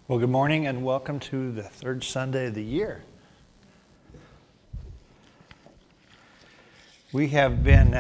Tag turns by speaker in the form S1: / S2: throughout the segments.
S1: Well, good morning and welcome to the third Sunday of the year. We have been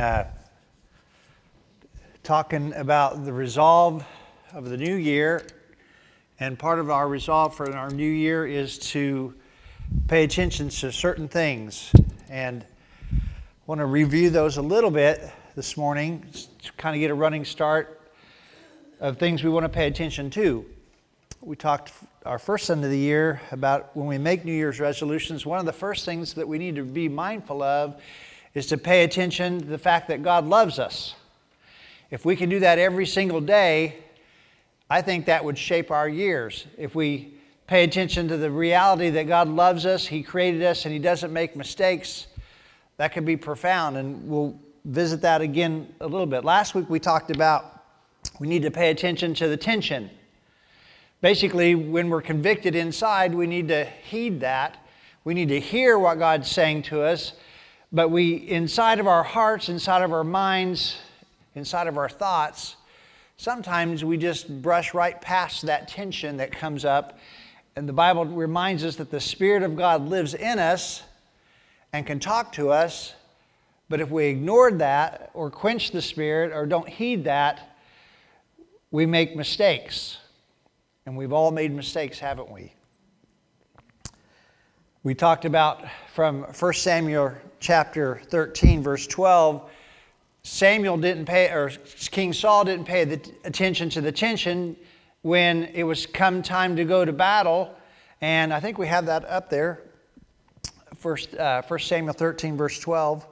S1: talking about the resolve of the new year, and part of our resolve for our new year is to pay attention to certain things. And I want to review those a little bit this morning to kind of get a running start of things we want to pay attention to. We talked our first Sunday of the year about when we make New Year's resolutions, one of the first things that we need to be mindful of is to pay attention to the fact that God loves us. If we can do that every single day, I think that would shape our years. If we pay attention to the reality that God loves us, He created us, and He doesn't make mistakes, that could be profound, and we'll visit that again a little bit. Last week we talked about we need to pay attention to the tension. Basically, when we're convicted inside, we need to heed that. We need to hear what God's saying to us, but inside of our hearts, inside of our minds, inside of our thoughts, sometimes we just brush right past that tension that comes up. And the Bible reminds us that the Spirit of God lives in us and can talk to us, but if we ignored that or quench the Spirit or don't heed that, we make mistakes. And we've all made mistakes, haven't we? We talked about from 1 Samuel chapter 13, verse 12, King Saul didn't pay attention to the tension when it was come time to go to battle. And I think we have that up there, 1 Samuel 13, verse 12.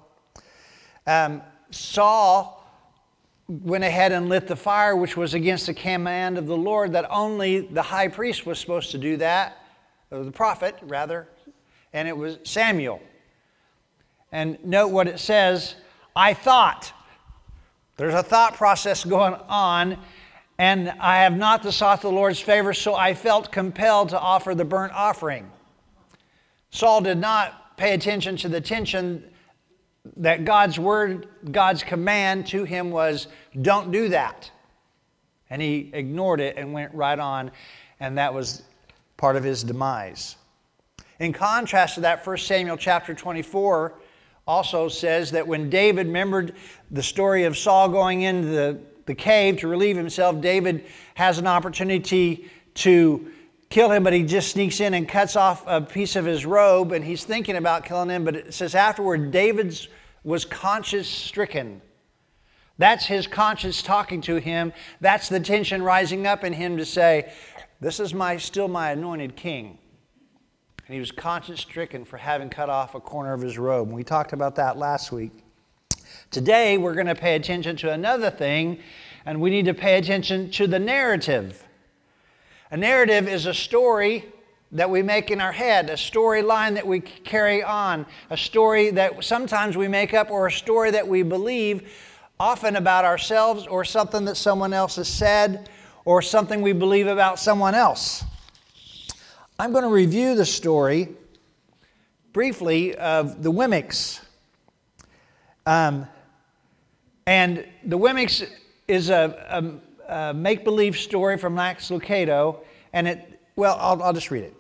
S1: Saul went ahead and lit the fire, which was against the command of the Lord, that only the high priest was supposed to do that, or the prophet, rather, and it was Samuel. And note what it says, I thought. There's a thought process going on, and I have not sought the Lord's favor, so I felt compelled to offer the burnt offering. Saul did not pay attention to the tension that God's word, God's command to him was, don't do that. And he ignored it and went right on, and that was part of his demise. In contrast to that, 1 Samuel chapter 24 also says that when David remembered the story of Saul going into the cave to relieve himself, David has an opportunity to kill him, but he just sneaks in and cuts off a piece of his robe, and he's thinking about killing him, but it says afterward, David was conscience-stricken. That's his conscience talking to him. That's the tension rising up in him to say, this is still my anointed king. And he was conscience-stricken for having cut off a corner of his robe. And we talked about that last week. Today, we're going to pay attention to another thing, and we need to pay attention to the narrative. A narrative is a story that we make in our head, a storyline that we carry on, a story that sometimes we make up, or a story that we believe, often about ourselves or something that someone else has said or something we believe about someone else. I'm going to review the story briefly of the Wemmicks. And the Wemmicks is a make-believe story from Max Lucado, and I'll just read it.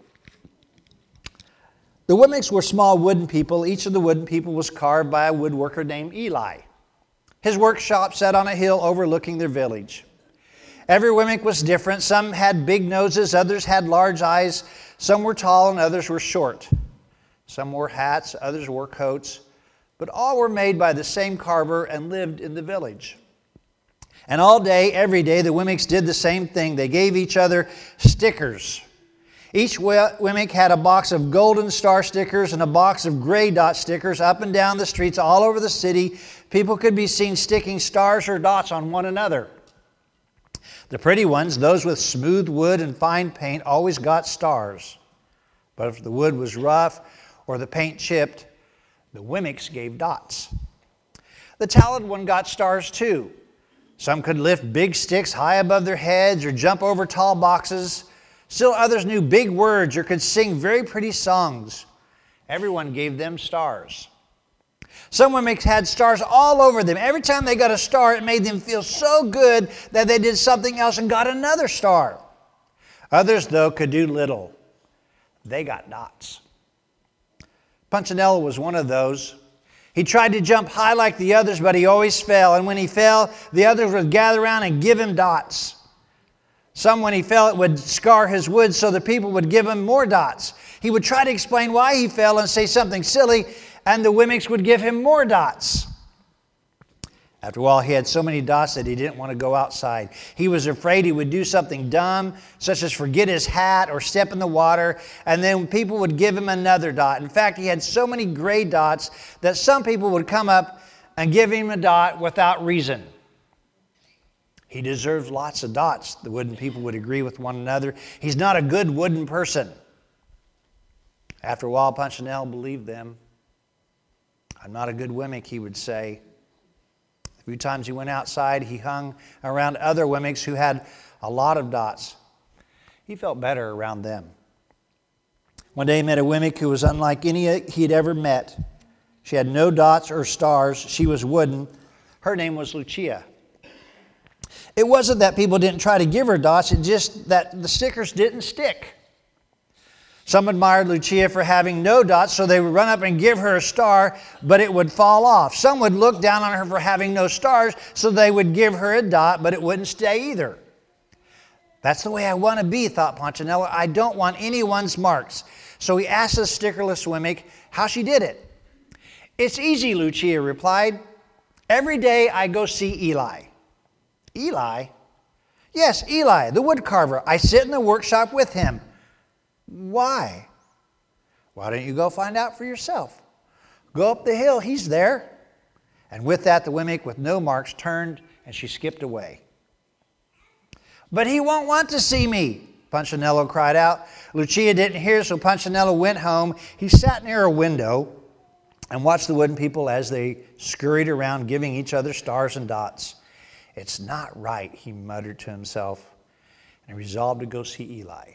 S1: The Wemmicks were small wooden people. Each of the wooden people was carved by a woodworker named Eli. His workshop sat on a hill overlooking their village. Every Wemmick was different. Some had big noses, others had large eyes. Some were tall and others were short. Some wore hats, others wore coats. But all were made by the same carver and lived in the village. And all day, every day, the Wemmicks did the same thing. They gave each other stickers. Each Wemmick had a box of golden star stickers and a box of gray dot stickers. Up and down the streets all over the city, people could be seen sticking stars or dots on one another. The pretty ones, those with smooth wood and fine paint, always got stars. But if the wood was rough or the paint chipped, the Wemmicks gave dots. The talented one got stars too. Some could lift big sticks high above their heads or jump over tall boxes. Still others knew big words or could sing very pretty songs. Everyone gave them stars. Some women had stars all over them. Every time they got a star, it made them feel so good that they did something else and got another star. Others, though, could do little. They got dots. Punchinello was one of those. He tried to jump high like the others, but he always fell. And when he fell, the others would gather around and give him dots. Some, when he fell, it would scar his wood, so the people would give him more dots. He would try to explain why he fell and say something silly, and the Wemmicks would give him more dots. After a while, he had so many dots that he didn't want to go outside. He was afraid he would do something dumb, such as forget his hat or step in the water, and then people would give him another dot. In fact, he had so many gray dots that some people would come up and give him a dot without reason. He deserves lots of dots, the wooden people would agree with one another. He's not a good wooden person. After a while, Punchinello believed them. I'm not a good Wemmick, he would say. A few times he went outside, he hung around other Wemmicks who had a lot of dots. He felt better around them. One day he met a Wemmick who was unlike any he'd ever met. She had no dots or stars. She was wooden. Her name was Lucia. It wasn't that people didn't try to give her dots, it's just that the stickers didn't stick. Some admired Lucia for having no dots, so they would run up and give her a star, but it would fall off. Some would look down on her for having no stars, so they would give her a dot, but it wouldn't stay either. That's the way I want to be, thought Punchinello. I don't want anyone's marks. So he asked the stickerless Wemmick how she did it. It's easy, Lucia replied. Every day I go see Eli. Eli? Yes, Eli, the wood carver. I sit in the workshop with him. Why? Why don't you go find out for yourself? Go up the hill, he's there. And with that, the Wemmick with no marks turned and she skipped away. But he won't want to see me, Punchinello cried out. Lucia didn't hear, so Punchinello went home. He sat near a window and watched the wooden people as they scurried around giving each other stars and dots. It's not right, he muttered to himself, and resolved to go see Eli.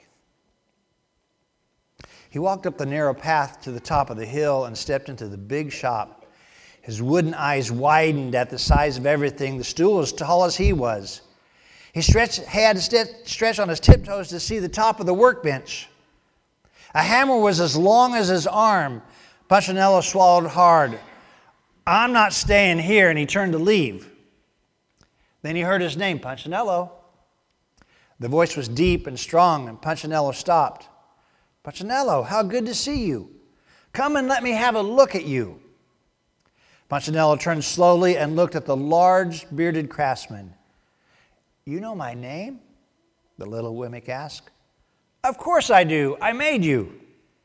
S1: He walked up the narrow path to the top of the hill and stepped into the big shop. His wooden eyes widened at the size of everything. The stool was as tall as he was. He had to stretch on his tiptoes to see the top of the workbench. A hammer was as long as his arm. Punchinello swallowed hard. I'm not staying here, and he turned to leave. Then he heard his name, Punchinello. The voice was deep and strong, and Punchinello stopped. Punchinello, how good to see you. Come and let me have a look at you. Punchinello turned slowly and looked at the large bearded craftsman. You know my name? The little Wemmick asked. Of course I do. I made you.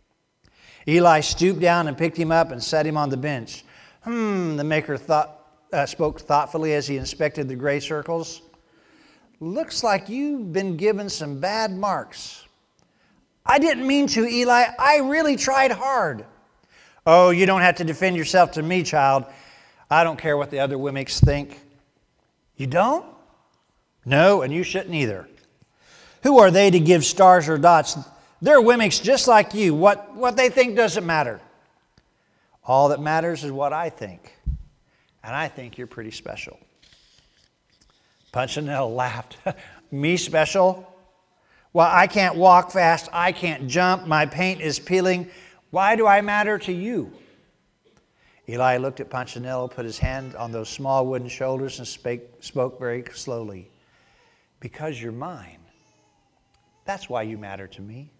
S1: Eli stooped down and picked him up and set him on the bench. The maker spoke thoughtfully as he inspected the gray circles. Looks like you've been given some bad marks. I didn't mean to, Eli. I really tried hard. Oh, you don't have to defend yourself to me, child. I don't care what the other Wemmicks think. You don't? No, and you shouldn't either. Who are they to give stars or dots? They're Wemmicks just like you. What they think doesn't matter. All that matters is what I think. And I think you're pretty special. Punchinello laughed. Me special? Well, I can't walk fast. I can't jump. My paint is peeling. Why do I matter to you? Eli looked at Punchinello, put his hand on those small wooden shoulders, and spoke very slowly. Because you're mine. That's why you matter to me.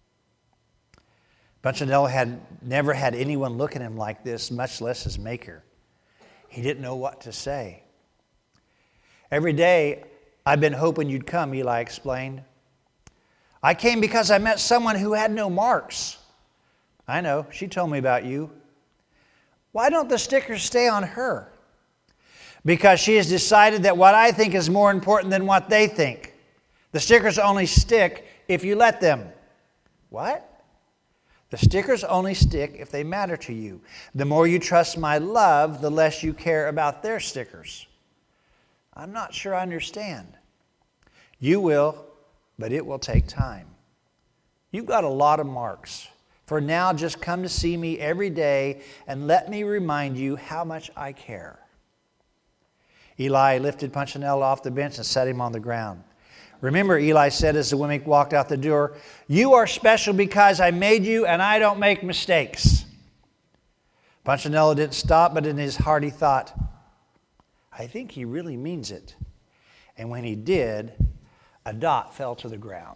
S1: Punchinello had never had anyone look at him like this, much less his maker. He didn't know what to say. Every day, I've been hoping you'd come, Eli explained. I came because I met someone who had no marks. I know, she told me about you. Why don't the stickers stay on her? Because she has decided that what I think is more important than what they think. The stickers only stick if you let them. What? The stickers only stick if they matter to you. The more you trust my love, the less you care about their stickers. I'm not sure I understand. You will, but it will take time. You've got a lot of marks. For now, just come to see me every day and let me remind you how much I care. Eli lifted Punchinello off the bench and set him on the ground. Remember, Eli said as the women walked out the door, "You are special because I made you and I don't make mistakes." Punchinello didn't stop, but in his heart he thought, "I think he really means it." And when he did, a dot fell to the ground.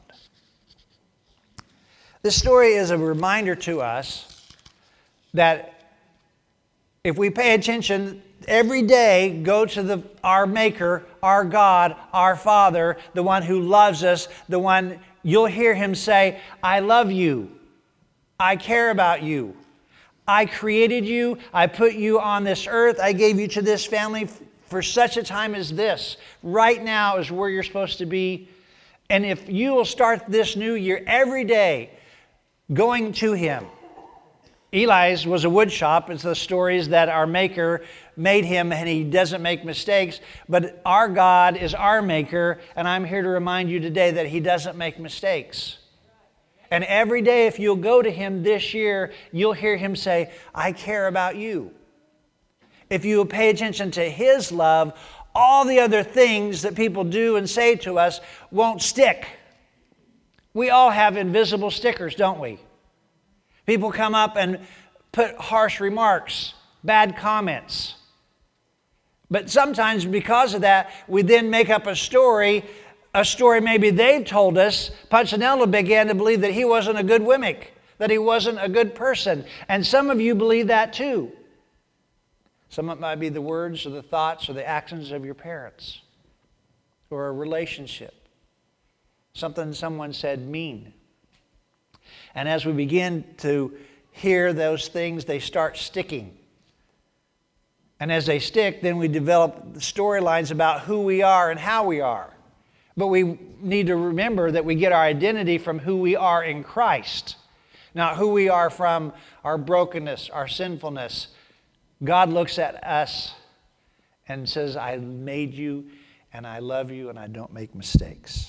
S1: This story is a reminder to us that if we pay attention every day, go to our Maker, our God, our Father, the one who loves us, the one you'll hear him say, "I love you. I care about you. I created you. I put you on this earth. I gave you to this family for such a time as this. Right now is where you're supposed to be." And if you will start this new year every day going to him. Eli's was a wood shop. It's the stories that our Maker made him, and he doesn't make mistakes. But our God is our Maker, and I'm here to remind you today that he doesn't make mistakes. And every day, if you'll go to him this year, you'll hear him say, "I care about you." If you will pay attention to his love, all the other things that people do and say to us won't stick. We all have invisible stickers, don't we? People come up and put harsh remarks, bad comments. But sometimes because of that, we then make up a story maybe they've told us. Punchinello began to believe that he wasn't a good Wemmick, that he wasn't a good person. And some of you believe that too. Some of it might be the words or the thoughts or the actions of your parents or a relationship. Something someone said mean. And as we begin to hear those things, they start sticking. And as they stick, then we develop storylines about who we are and how we are. But we need to remember that we get our identity from who we are in Christ, not who we are from our brokenness, our sinfulness. God looks at us and says, "I made you and I love you and I don't make mistakes."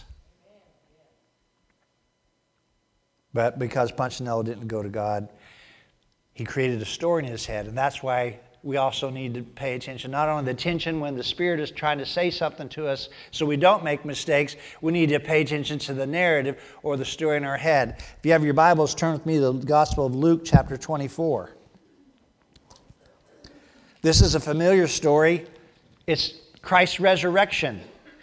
S1: But because Punchinello didn't go to God, he created a story in his head. And that's why we also need to pay attention, not only the tension when the Spirit is trying to say something to us so we don't make mistakes, we need to pay attention to the narrative or the story in our head. If you have your Bibles, turn with me to the Gospel of Luke chapter 24. This is a familiar story. It's Christ's resurrection.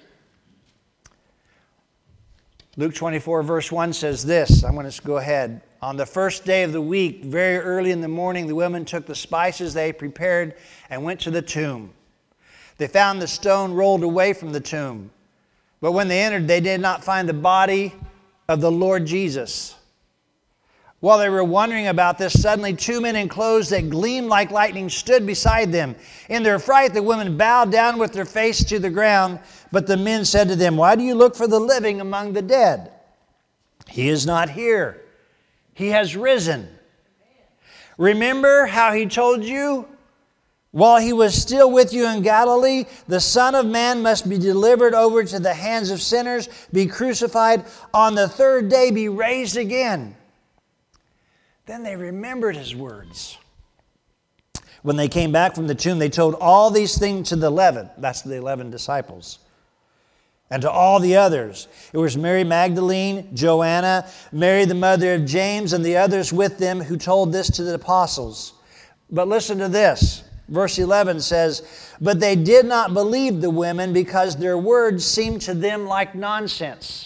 S1: Luke 24 verse 1 says this. I'm going to go ahead. "On the first day of the week, very early in the morning, the women took the spices they prepared and went to the tomb. They found the stone rolled away from the tomb. But when they entered, they did not find the body of the Lord Jesus. While they were wondering about this, suddenly 2 men in clothes that gleamed like lightning stood beside them. In their fright, the women bowed down with their face to the ground. But the men said to them, 'Why do you look for the living among the dead? He is not here. He has risen. Remember how he told you while he was still with you in Galilee, the Son of Man must be delivered over to the hands of sinners, be crucified, on the third day be raised again.' Then they remembered his words. When they came back from the tomb, they told all these things to the 11. That's the 11 disciples. And to all the others. It was Mary Magdalene, Joanna, Mary the mother of James, and the others with them who told this to the apostles. But listen to this. Verse 11 says, "But they did not believe the women because their words seemed to them like nonsense."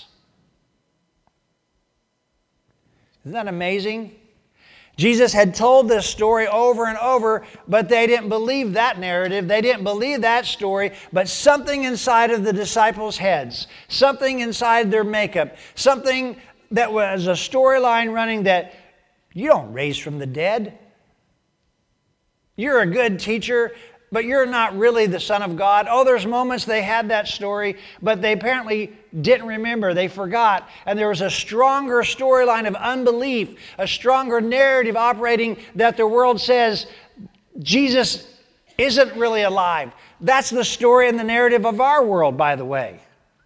S1: Isn't that amazing? Jesus had told this story over and over, but they didn't believe that narrative. They didn't believe that story, but something inside of the disciples' heads, something inside their makeup, something that was a storyline running that you don't raise from the dead. You're a good teacher, but you're not really the Son of God. Oh, there's moments they had that story, but they apparently didn't remember. They forgot. And there was a stronger storyline of unbelief, a stronger narrative operating that the world says Jesus isn't really alive. That's the story and the narrative of our world, by the way.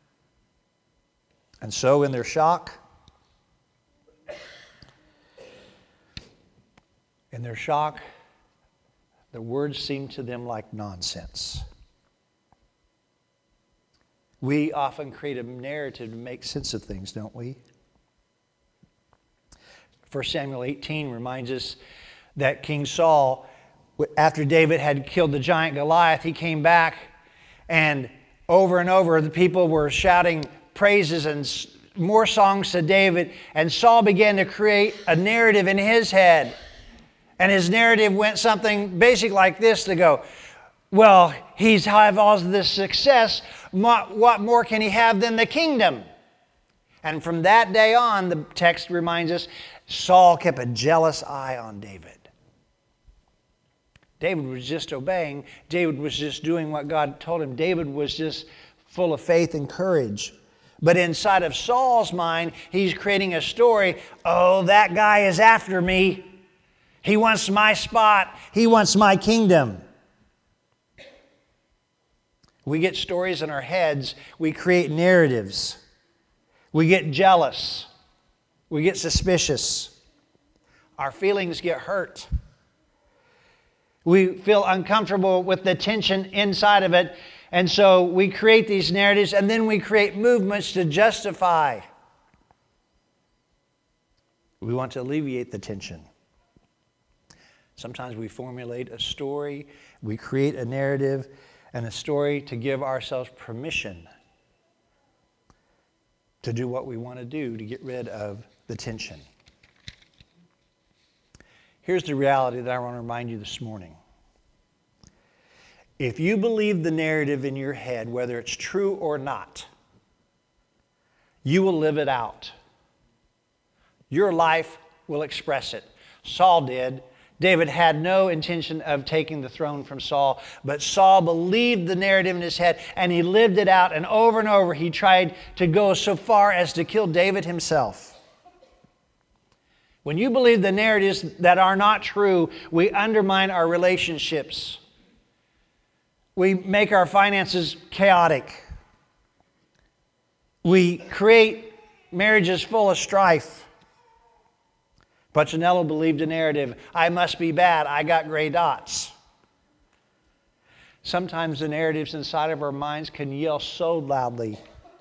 S1: And so in their shock, the words seemed to them like nonsense. We often create a narrative to make sense of things, don't we? 1 Samuel 18 reminds us that King Saul, after David had killed the giant Goliath, he came back and over the people were shouting praises and more songs to David, and Saul began to create a narrative in his head. And his narrative went something basic like this to go, well, he's had all this success. What more can he have than the kingdom? And from that day on, the text reminds us, Saul kept a jealous eye on David. David was just obeying. David was just doing what God told him. David was just full of faith and courage. But inside of Saul's mind, he's creating a story. Oh, that guy is after me. He wants my spot. He wants my kingdom. We get stories in our heads. We create narratives. We get jealous. We get suspicious. Our feelings get hurt. We feel uncomfortable with the tension inside of it. And so we create these narratives, and then we create movements to justify. We want to alleviate the tension. Sometimes we formulate a story. We create a narrative and a story to give ourselves permission to do what we want to do to get rid of the tension. Here's the reality that I want to remind you this morning. If you believe the narrative in your head, whether it's true or not, you will live it out. Your life will express it. Saul did. David had no intention of taking the throne from Saul, but Saul believed the narrative in his head, and he lived it out, and over he tried to go so far as to kill David himself. When you believe the narratives that are not true, we undermine our relationships. We make our finances chaotic. We create marriages full of strife. Punchinello believed a narrative, I must be bad, I got gray dots. Sometimes the narratives inside of our minds can yell so loudly.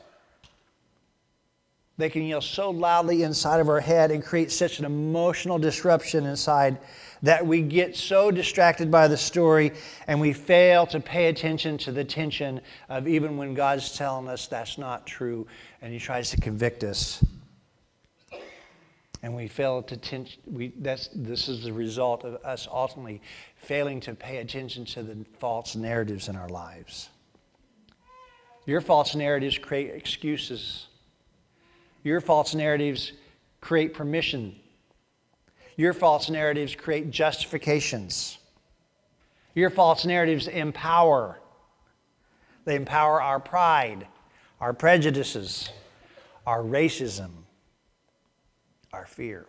S1: They can yell so loudly inside of our head and create such an emotional disruption inside that we get so distracted by the story and we fail to pay attention to the tension of even when God's telling us that's not true and He tries to convict us. And we fail to this is the result of us ultimately failing to pay attention to the false narratives in our lives. Your false narratives create excuses. Your false narratives create permission. Your false narratives create justifications. Your false narratives empower. They empower our pride, our prejudices, our racism, our fear.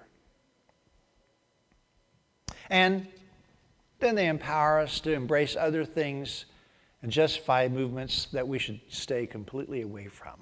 S1: And then they empower us to embrace other things and justify movements that we should stay completely away from.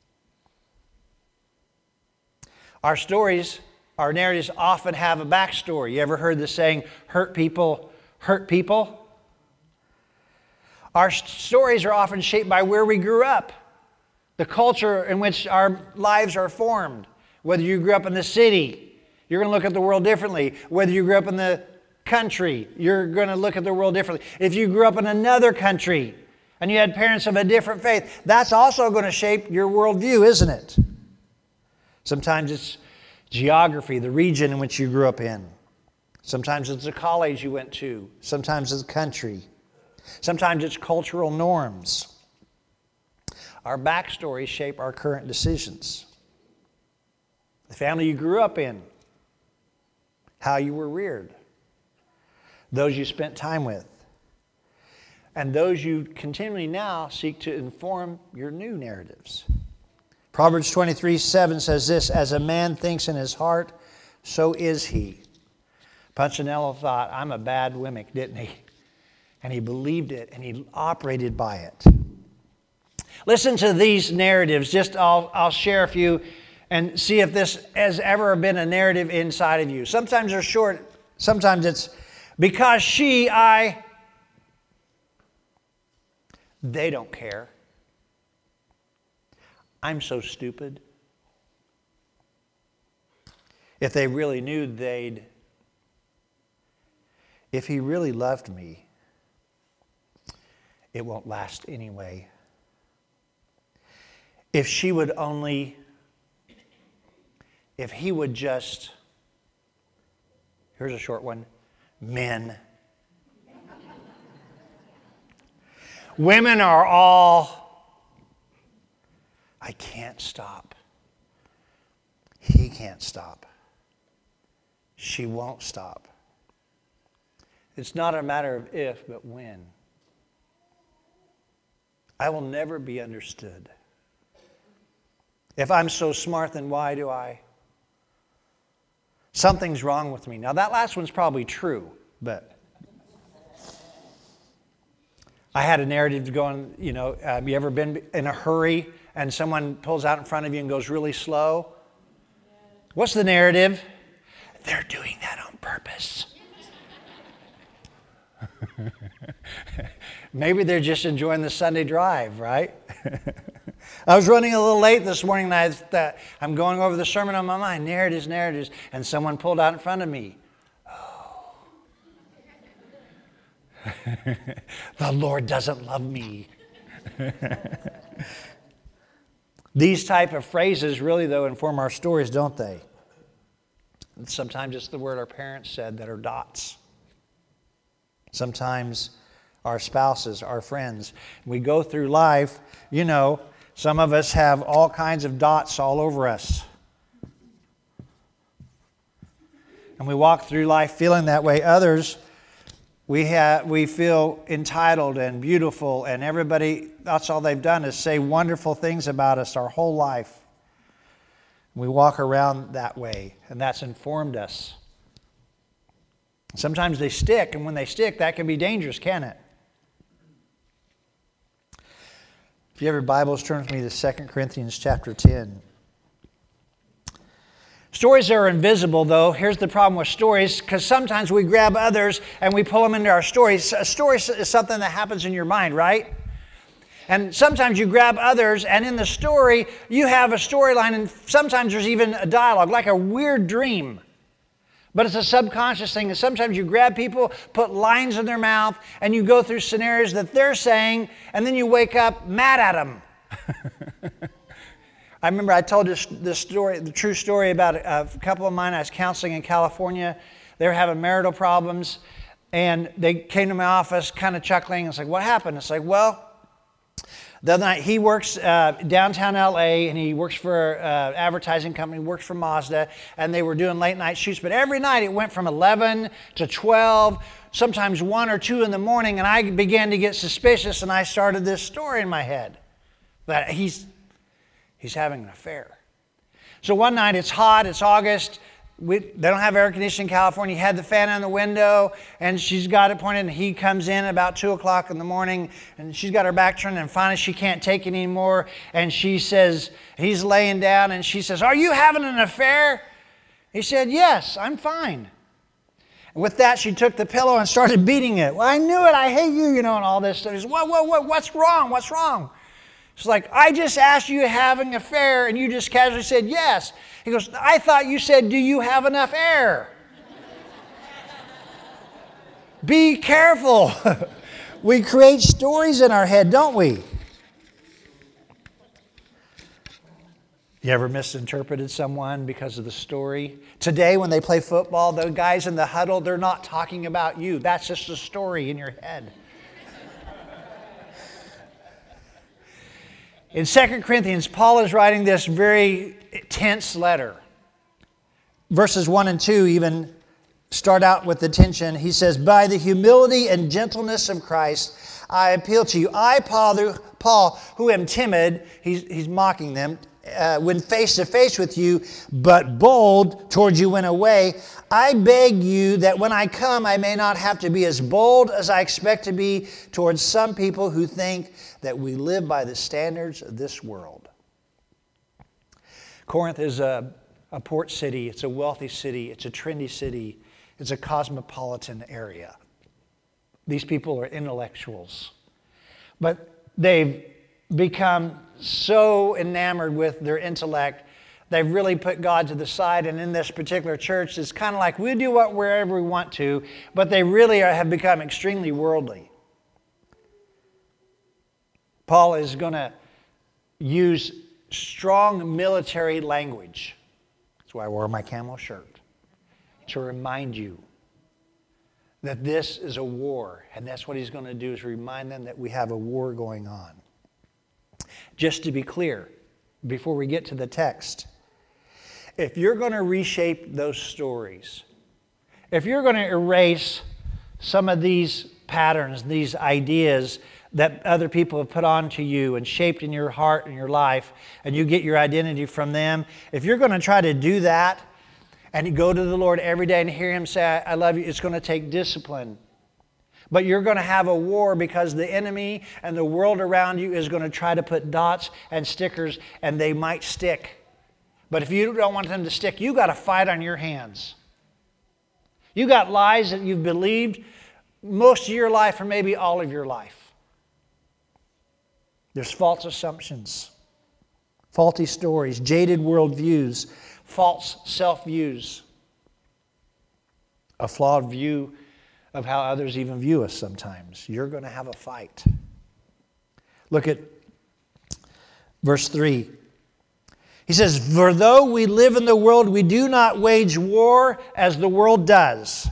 S1: Our stories, our narratives often have a backstory. You ever heard the saying, hurt people hurt people? Our stories are often shaped by where we grew up, the culture in which our lives are formed. Whether you grew up in the city, you're going to look at the world differently. Whether you grew up in the country, you're going to look at the world differently. If you grew up in another country and you had parents of a different faith, that's also going to shape your worldview, isn't it? Sometimes it's geography, the region in which you grew up in. Sometimes it's the college you went to. Sometimes it's the country. Sometimes it's cultural norms. Our backstories shape our current decisions. The family you grew up in, how you were reared, those you spent time with, and those you continually now seek to inform your new narratives. Proverbs 23:7 says this, as a man thinks in his heart, so is he. Punchinello thought, I'm a bad Wemmick, didn't he? And he believed it, and he operated by it. Listen to these narratives. I'll share a few and see if this has ever been a narrative inside of you. Sometimes they're short. Sometimes it's because they don't care. I'm so stupid. If they really knew if he really loved me, it won't last anyway. If he would just, here's a short one, men. Women are all, I can't stop. He can't stop. She won't stop. It's not a matter of if, but when. I will never be understood. If I'm so smart, then why do I? Something's wrong with me. Now, that last one's probably true, but I had a narrative going, have you ever been in a hurry and someone pulls out in front of you and goes really slow? What's the narrative? They're doing that on purpose. Maybe they're just enjoying the Sunday drive, right? I was running a little late this morning, and I'm going over the sermon on my mind, narratives, and someone pulled out in front of me. Oh. The Lord doesn't love me. These type of phrases really, though, inform our stories, don't they? And sometimes it's the word our parents said that are dots. Sometimes our spouses, our friends. We go through life, some of us have all kinds of dots all over us. And we walk through life feeling that way. Others, we feel entitled and beautiful, and everybody, that's all they've done is say wonderful things about us our whole life. We walk around that way, and that's informed us. Sometimes they stick, and when they stick, that can be dangerous, can it? If you have your Bibles, turn with me to 2 Corinthians chapter 10. Stories are invisible, though. Here's the problem with stories, because sometimes we grab others and we pull them into our stories. A story is something that happens in your mind, right? And sometimes you grab others, and in the story, you have a storyline, and sometimes there's even a dialogue, like a weird dream. But it's a subconscious thing. And sometimes you grab people, put lines in their mouth, and you go through scenarios that they're saying, and then you wake up mad at them. I remember I told this story, the true story about a couple of mine. I was counseling in California. They were having marital problems, and they came to my office kind of chuckling. It's like, what happened? It's like, well, the other night, he works downtown LA, and he works for an advertising company, works for Mazda, and they were doing late night shoots. But every night it went from 11 to 12, sometimes 1 or 2 in the morning, and I began to get suspicious, and I started this story in my head that he's having an affair. So one night, it's hot, it's August. They don't have air conditioning in California. He had the fan on the window, and she's got it pointed, and he comes in about 2 o'clock in the morning, and she's got her back turned, and finally she can't take it anymore, and she says, he's laying down, and she says, "Are you having an affair?" He said, "Yes, I'm fine." And with that, she took the pillow and started beating it. "Well, I knew it, I hate you, and all this stuff." He says, what's wrong? What's wrong? She's like, "I just asked you having an affair, and you just casually said yes." He goes, "I thought you said, do you have enough air?" Be careful. We create stories in our head, don't we? You ever misinterpreted someone because of the story? Today, when they play football, the guys in the huddle, they're not talking about you. That's just a story in your head. In 2 Corinthians, Paul is writing this very tense letter. Verses 1 and 2 even start out with the tension. He says, "By the humility and gentleness of Christ, I appeal to you. I, Paul, who am timid," he's mocking them, "when face to face with you, but bold towards you when away. I beg you that when I come, I may not have to be as bold as I expect to be towards some people who think that we live by the standards of this world." Corinth is a port city. It's a wealthy city. It's a trendy city. It's a cosmopolitan area. These people are intellectuals. But they've become so enamored with their intellect, they've really put God to the side. And in this particular church, it's kind of like we do wherever we want to, but they really have become extremely worldly. Paul is going to use strong military language. That's why I wore my camel shirt, to remind you that this is a war. And that's what he's going to do, is remind them that we have a war going on. Just to be clear, before we get to the text, if you're going to reshape those stories, if you're going to erase some of these patterns, these ideas that other people have put onto you and shaped in your heart and your life, and you get your identity from them, if you're going to try to do that and you go to the Lord every day and hear Him say, I love you, it's going to take discipline. But you're going to have a war, because the enemy and the world around you is going to try to put dots and stickers, and they might stick. But if you don't want them to stick, you got to fight on your hands. You got lies that you've believed most of your life, or maybe all of your life. There's false assumptions, faulty stories, jaded worldviews, false self-views, a flawed view of how others even view us sometimes. You're going to have a fight. Look at verse 3. He says, for though we live in the world, we do not wage war as the world does.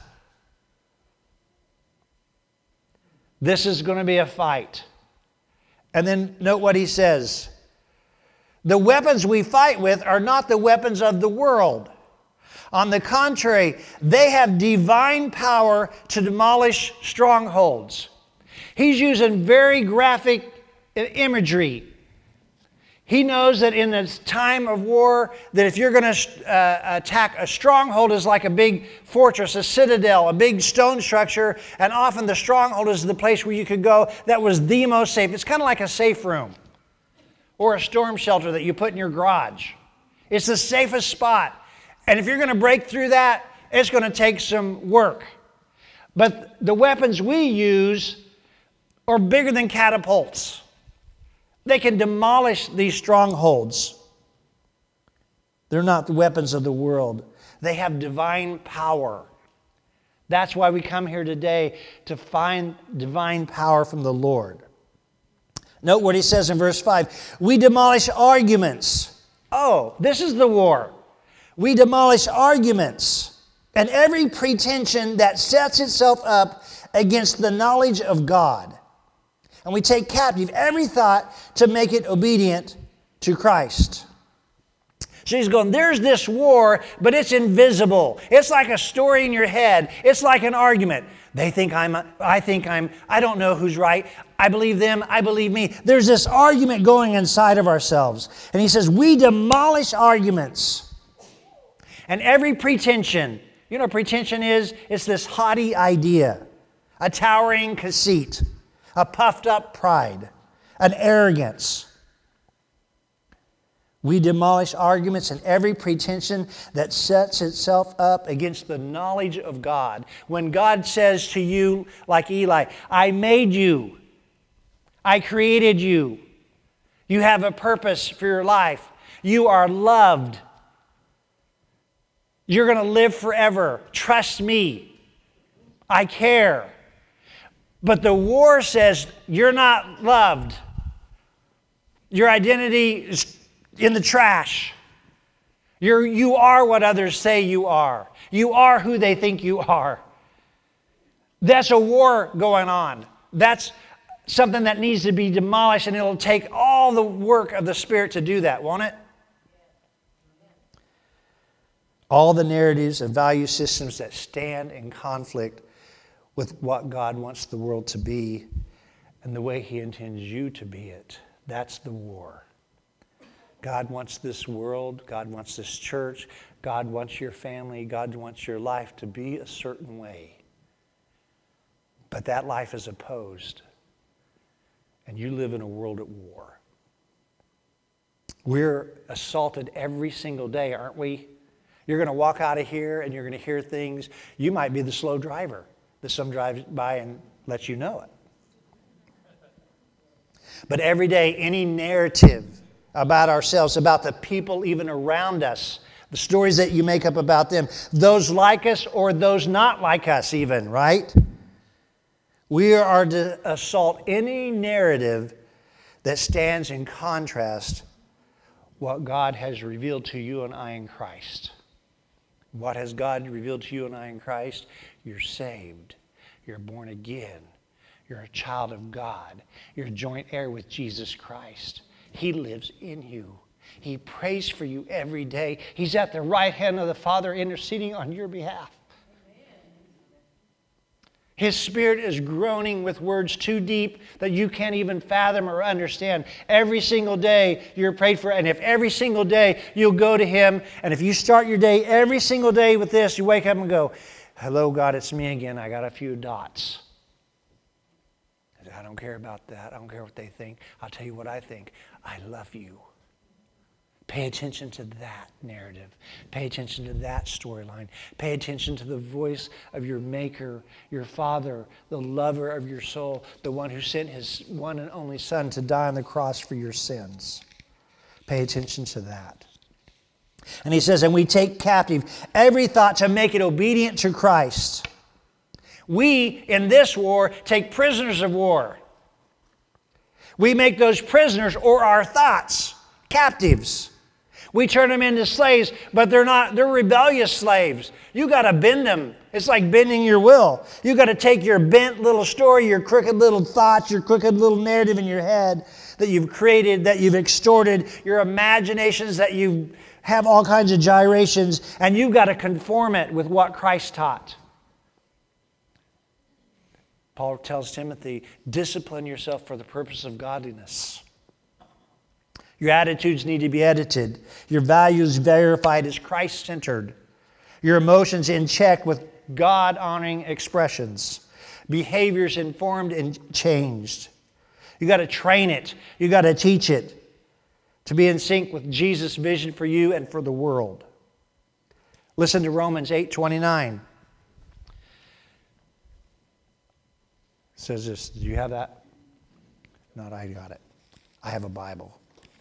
S1: This is going to be a fight. And then note what he says. The weapons we fight with are not the weapons of the world. On the contrary, they have divine power to demolish strongholds. He's using very graphic imagery. He knows that in this time of war, that if you're going to attack a stronghold, is like a big fortress, a citadel, a big stone structure, and often the stronghold is the place where you could go that was the most safe. It's kind of like a safe room or a storm shelter that you put in your garage. It's the safest spot. And if you're going to break through that, it's going to take some work. But the weapons we use are bigger than catapults. They can demolish these strongholds. They're not the weapons of the world. They have divine power. That's why we come here today, to find divine power from the Lord. Note what he says in verse 5. We demolish arguments. Oh, this is the war. We demolish arguments and every pretension that sets itself up against the knowledge of God. And we take captive every thought to make it obedient to Christ. So he's going, there's this war, but it's invisible. It's like a story in your head. It's like an argument. They think I don't know who's right. I believe them, I believe me. There's this argument going inside of ourselves. And he says, we demolish arguments. And every pretension, you know what pretension is? It's this haughty idea, a towering conceit, a puffed up pride, an arrogance. We demolish arguments and every pretension that sets itself up against the knowledge of God. When God says to you, like Eli, I made you, I created you, you have a purpose for your life, you are loved, you're going to live forever, trust me, I care. But the war says you're not loved. Your identity is in the trash. You are what others say you are. You are who they think you are. That's a war going on. That's something that needs to be demolished, and it'll take all the work of the Spirit to do that, won't it? All the narratives and value systems that stand in conflict with what God wants the world to be and the way He intends you to be it. That's the war. God wants this world, God wants this church, God wants your family, God wants your life to be a certain way. But that life is opposed, and you live in a world at war. We're assaulted every single day, aren't we? You're going to walk out of here and you're going to hear things. You might be the slow driver that some drives by and lets you know it. But every day, any narrative about ourselves, about the people even around us, the stories that you make up about them, those like us or those not like us even, right? We are to assault any narrative that stands in contrast what God has revealed to you and I in Christ. What has God revealed to you and I in Christ? You're saved. You're born again. You're a child of God. You're a joint heir with Jesus Christ. He lives in you. He prays for you every day. He's at the right hand of the Father interceding on your behalf. His Spirit is groaning with words too deep that you can't even fathom or understand. Every single day you're prayed for, and if every single day you'll go to Him, and if you start your day every single day with this, you wake up and go, hello God, it's me again. I got a few dots. I don't care about that. I don't care what they think. I'll tell you what I think. I love you. Pay attention to that narrative. Pay attention to that storyline. Pay attention to the voice of your Maker, your Father, the lover of your soul, the one who sent His one and only Son to die on the cross for your sins. Pay attention to that. And he says, and we take captive every thought to make it obedient to Christ. We, in this war, take prisoners of war. We make those prisoners, or our thoughts, captives. We turn them into slaves, but they're rebellious slaves. You got to bend them. It's like bending your will. You got to take your bent little story, your crooked little thoughts, your crooked little narrative in your head that you've created, that you've extorted, your imaginations that you have all kinds of gyrations, and you've got to conform it with what Christ taught. Paul tells Timothy, discipline yourself for the purpose of godliness. Your attitudes need to be edited. Your values verified as Christ-centered. Your emotions in check with God-honoring expressions. Behaviors informed and changed. You got to train it. You got to teach it to be in sync with Jesus' vision for you and for the world. Listen to Romans 8:29. It says this. Do you have that? Not I got it. I have a Bible.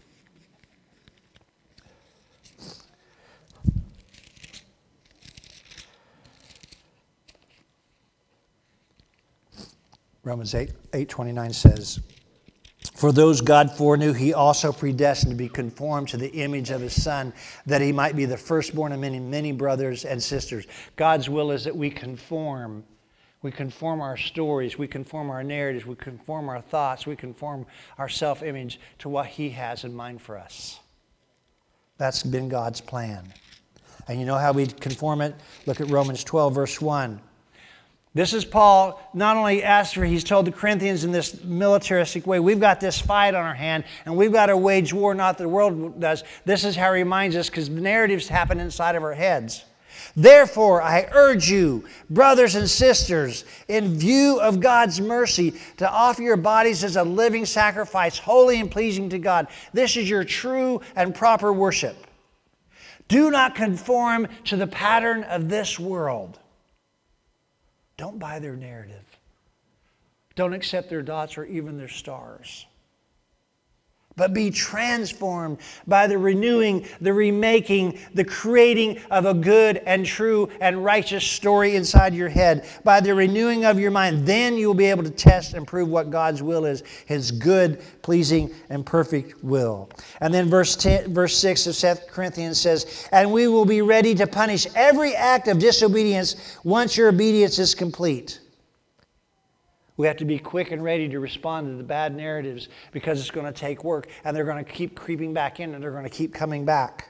S1: Romans 8:29 says, for those God foreknew, He also predestined to be conformed to the image of His Son, that He might be the firstborn of many, many brothers and sisters. God's will is that we conform. We conform our stories. We conform our narratives. We conform our thoughts. We conform our self-image to what He has in mind for us. That's been God's plan. And you know how we conform it? Look at Romans 12, verse 1. This is Paul not only asked for, he's told the Corinthians in this militaristic way, we've got this fight on our hand and we've got to wage war, not the world does. This is how he reminds us, because the narratives happen inside of our heads. Therefore, I urge you, brothers and sisters, in view of God's mercy, to offer your bodies as a living sacrifice, holy and pleasing to God. This is your true and proper worship. Do not conform to the pattern of this world. Don't buy their narrative. Don't accept their dots or even their stars. But be transformed by the renewing, the remaking, the creating of a good and true and righteous story inside your head. By the renewing of your mind, then you'll be able to test and prove what God's will is, His good, pleasing, and perfect will. And then verse 6 of 2 Corinthians says, and we will be ready to punish every act of disobedience once your obedience is complete. We have to be quick and ready to respond to the bad narratives, because it's going to take work, and they're going to keep creeping back in, and they're going to keep coming back.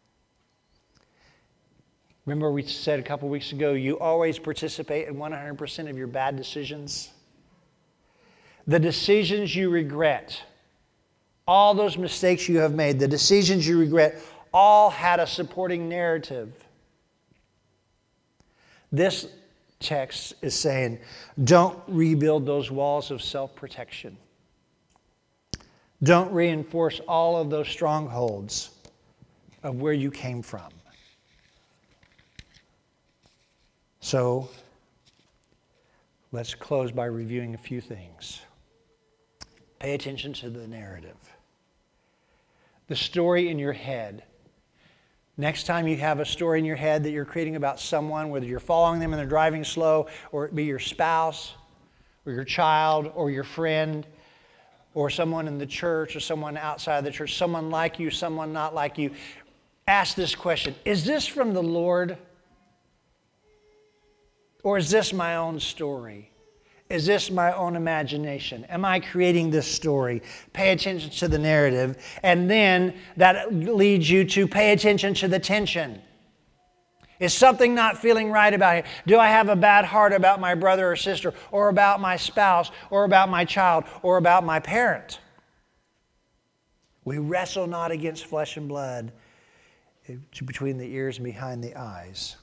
S1: Remember we said a couple weeks ago, you always participate in 100% of your bad decisions. The decisions you regret, all those mistakes you have made, the decisions you regret, all had a supporting narrative. This text is saying, don't rebuild those walls of self-protection. Don't reinforce all of those strongholds of where you came from. So, let's close by reviewing a few things. Pay attention to the narrative. The story in your head. Next time you have a story in your head that you're creating about someone, whether you're following them and they're driving slow, or it be your spouse, or your child, or your friend, or someone in the church, or someone outside the church, someone like you, someone not like you, ask this question: is this from the Lord? Or is this my own story? Is this my own imagination? Am I creating this story? Pay attention to the narrative. And then that leads you to pay attention to the tension. Is something not feeling right about it? Do I have a bad heart about my brother or sister, or about my spouse, or about my child, or about my parent? We wrestle not against flesh and blood, between the ears and behind the eyes.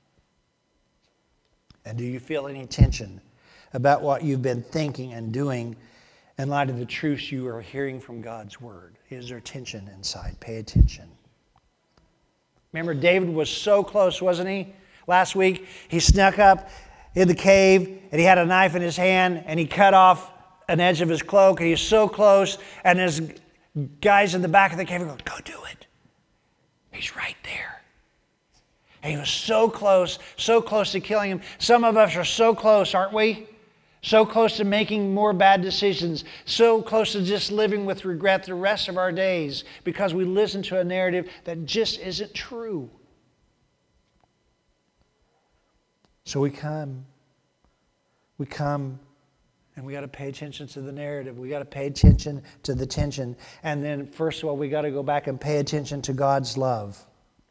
S1: And do you feel any tension about what you've been thinking and doing in light of the truths you are hearing from God's Word? Is there tension inside? Pay attention. Remember, David was so close, wasn't he? Last week, he snuck up in the cave, and he had a knife in his hand, and he cut off an edge of his cloak, and he was so close, and his guys in the back of the cave are going, "Go do it. He's right there." And he was so close to killing him. Some of us are so close, aren't we? So close to making more bad decisions. So close to just living with regret the rest of our days because we listen to a narrative that just isn't true. So we come and we got to pay attention to the narrative. We got to pay attention to the tension. And then first of all, we got to go back and pay attention to God's love.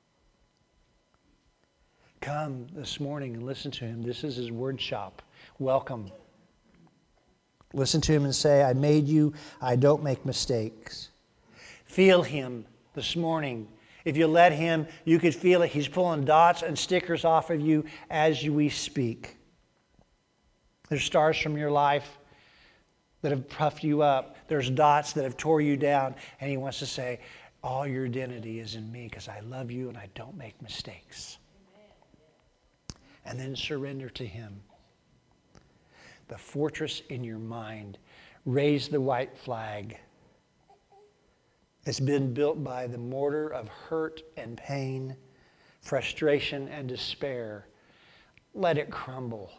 S1: Come this morning and listen to Him. This is His word shop. Welcome. Listen to Him and say, "I made you. I don't make mistakes." Feel Him this morning. If you let Him, you could feel it. He's pulling dots and stickers off of you as we speak. There's stars from your life that have puffed you up. There's dots that have tore you down. And He wants to say, all your identity is in me because I love you and I don't make mistakes. And then surrender to Him. The fortress in your mind. Raise the white flag. It's been built by the mortar of hurt and pain, frustration and despair. Let it crumble.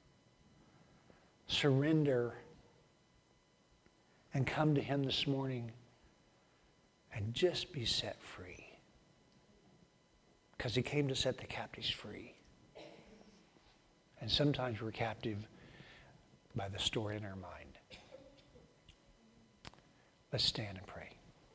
S1: Surrender and come to Him this morning and just be set free. Because He came to set the captives free. And sometimes we're captive by the story in our mind. Let's stand and pray.